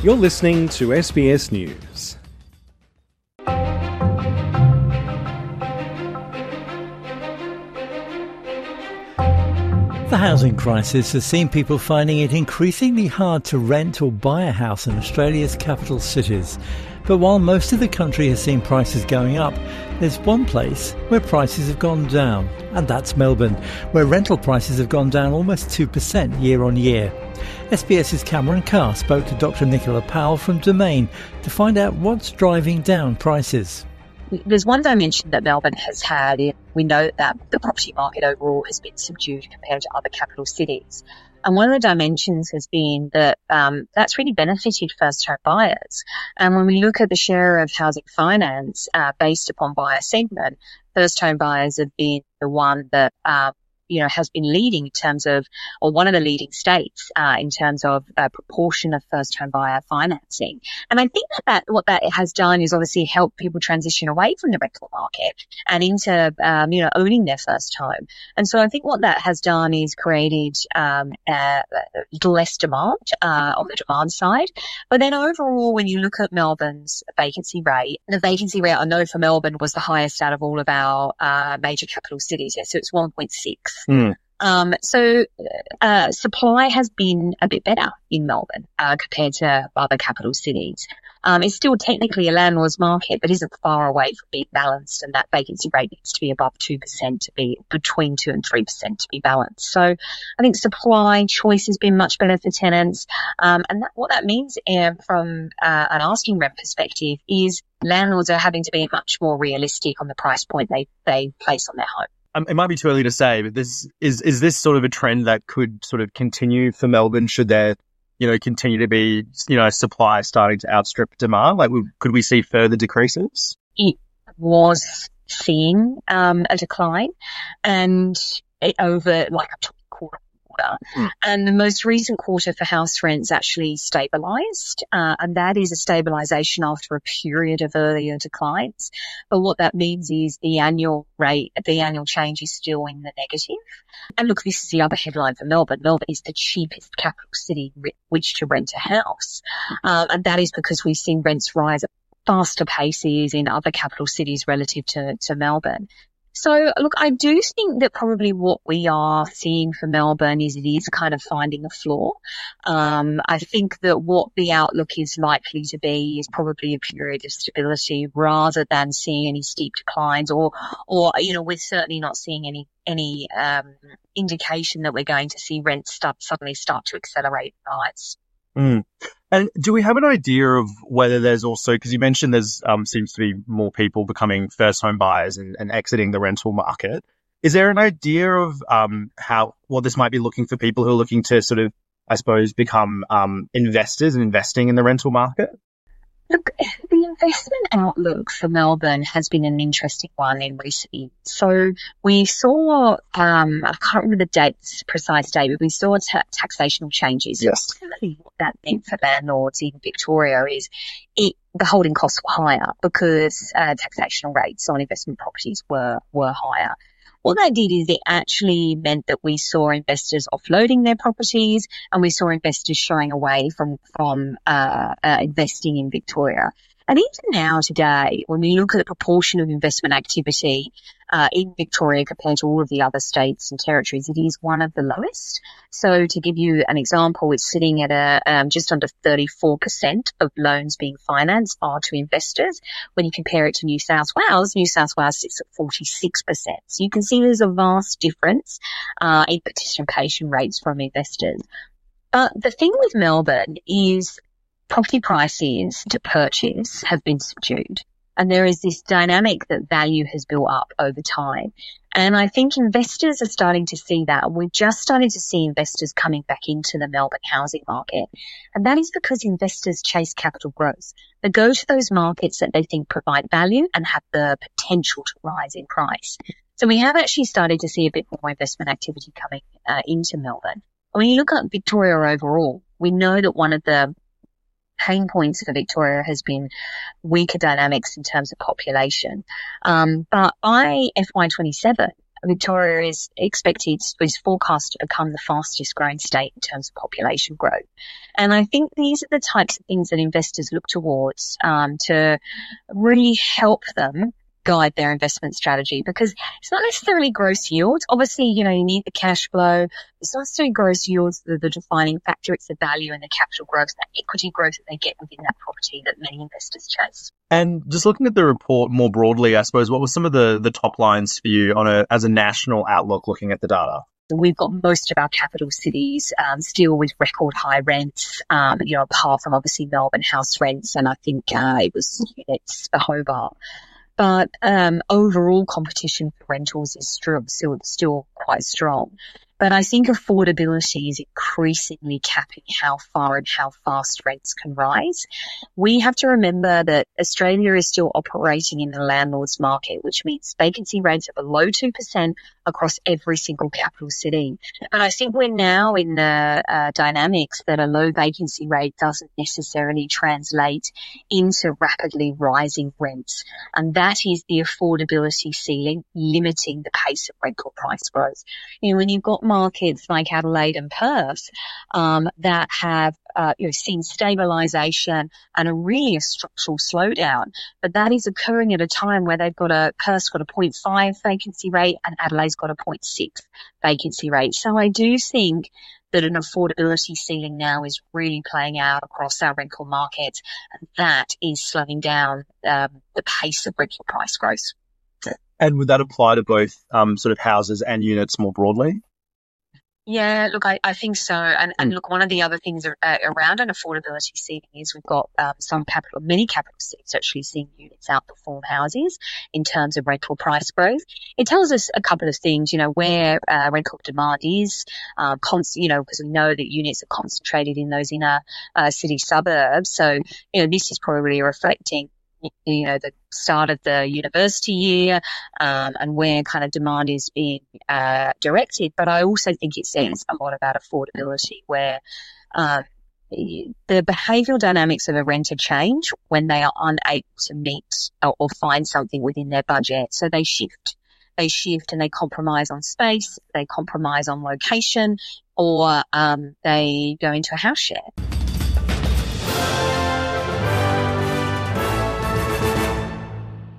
You're listening to SBS News. The housing crisis has seen people finding it increasingly hard to rent or buy a house in Australia's capital cities. But while most of the country has seen prices going up, there's one place where prices have gone down, and that's Melbourne, where rental prices have gone down almost 2% year on year. SBS's Cameron Carr spoke to Dr Nicola Powell from Domain to find out what's driving down prices. There's one dimension that Melbourne has had. We know that the property market overall has been subdued compared to other capital cities. And one of the dimensions has been that that's really benefited first-home buyers. And when we look at the share of housing finance based upon buyer segment, first-home buyers have been the one that has been leading in terms of, or one of the leading states in terms of proportion of first-home buyer financing. And I think that what that has done is obviously help people transition away from the rental market and into, owning their first home. And so I think what that has done is created less demand on the demand side. But then overall, when you look at Melbourne's vacancy rate, the vacancy rate I know for Melbourne was the highest out of all of our major capital cities. So it's 1.6. Supply has been a bit better in Melbourne compared to other capital cities. It's still technically a landlord's market, but isn't far away from being balanced, and that vacancy rate needs to be above 2% to be between 2 and 3% to be balanced. So I think supply choice has been much better for tenants, what that means from an asking rent perspective is landlords are having to be much more realistic on the price point they place on their home. It might be too early to say, but is this sort of a trend that could sort of continue for Melbourne? Should there, continue to be, supply starting to outstrip demand? Could we see further decreases? It was seeing a decline, and over up to quarter. And the most recent quarter for house rents actually stabilised, and that is a stabilisation after a period of earlier declines. But what that means is the annual change is still in the negative. And look, this is the other headline for Melbourne. Melbourne is the cheapest capital city in which to rent a house, and that is because we've seen rents rise at faster paces in other capital cities relative to Melbourne. So, look, I do think that probably what we are seeing for Melbourne is it is kind of finding a floor. I think that what the outlook is likely to be is probably a period of stability rather than seeing any steep declines or we're certainly not seeing any indication that we're going to see rents suddenly start to accelerate and rise. And do we have an idea of whether there's also, because you mentioned there's seems to be more people becoming first home buyers and exiting the rental market. Is there an idea of what this might be looking for people who are looking to sort of, I suppose, become investors and investing in the rental market? Look, the investment outlook for Melbourne has been an interesting one in recent years. So we saw, I can't remember the precise date, but we saw taxational changes. Yes. Ultimately, what that meant for landlords in Victoria is the holding costs were higher because taxational rates on investment properties were higher. What that did is it actually meant that we saw investors offloading their properties, and we saw investors shying away from investing in Victoria. And even now today, when we look at the proportion of investment activity in Victoria compared to all of the other states and territories, it is one of the lowest. So to give you an example, it's sitting at just under 34% of loans being financed are to investors. When you compare it to New South Wales sits at 46%. So you can see there's a vast difference in participation rates from investors. But the thing with Melbourne is property prices to purchase have been subdued. And there is this dynamic that value has built up over time. And I think investors are starting to see that. We're just starting to see investors coming back into the Melbourne housing market. And that is because investors chase capital growth. They go to those markets that they think provide value and have the potential to rise in price. So we have actually started to see a bit more investment activity coming into Melbourne. When you look at Victoria overall, we know that one of the pain points for Victoria has been weaker dynamics in terms of population. But by FY27, Victoria is forecast to become the fastest growing state in terms of population growth. And I think these are the types of things that investors look towards to really help them guide their investment strategy, because it's not necessarily gross yields. Obviously, you need the cash flow. It's not necessarily gross yields that are the defining factor. It's the value and the capital growth, that equity growth that they get within that property that many investors chase. And just looking at the report more broadly, I suppose, what were some of the top lines for you as a national outlook looking at the data? We've got most of our capital cities still with record high rents, apart from obviously Melbourne house rents, and I think it was units for Hobart. But overall competition for rentals is still quite strong. But I think affordability is increasingly capping how far and how fast rents can rise. We have to remember that Australia is still operating in the landlord's market, which means vacancy rates are below 2% across every single capital city. And I think we're now in the dynamics that a low vacancy rate doesn't necessarily translate into rapidly rising rents. And that is the affordability ceiling limiting the pace of rental price growth. When you've got markets like Adelaide and Perth that have seen stabilisation and a structural slowdown, but that is occurring at a time where Perth's got a 0.5 vacancy rate and Adelaide's got a 0.6 vacancy rate. So I do think that an affordability ceiling now is really playing out across our rental market, and that is slowing down the pace of rental price growth. And would that apply to both sort of houses and units more broadly? Yeah, look, I think so. And look, one of the other things around an affordability ceiling is we've got many capital cities actually seeing units outperform houses in terms of rental price growth. It tells us a couple of things, where rental demand is, because we know that units are concentrated in those inner city suburbs. So, this is probably reflecting the start of the university year, and where kind of demand is being directed. But I also think it says a lot about affordability, where the behavioural dynamics of a renter change when they are unable to meet or find something within their budget. So they shift and they compromise on space, they compromise on location, or they go into a house share.